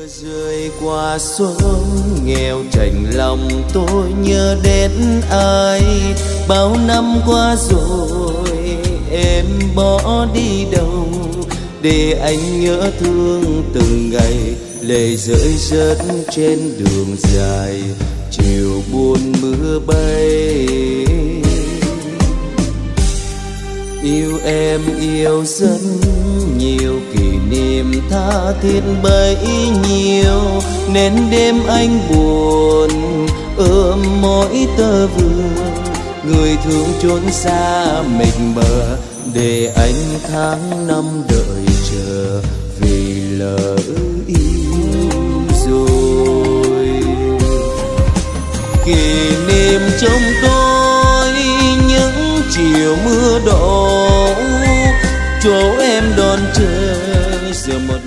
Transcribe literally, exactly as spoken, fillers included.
mưa rơi qua xuống nghèo chạnh lòng tôi nhớ đến ai. Bao năm qua rồi em bỏ đi đâu, để anh nhớ thương từng ngày. Lệ rơi rớt trên đường dài, chiều buồn mưa bay. Yêu em yêu rất nhiều, kỷ niệm tha thiết bấy nhiêu, nên đêm anh buồn ôm mỗi tơ vương. Người thương trốn xa mình mờ, để anh tháng năm đợi chờ, vì lỡ yêu rồi. Kỷ niệm trong tôi những chiều mưa đổ, chỗ em đón chờ giờ một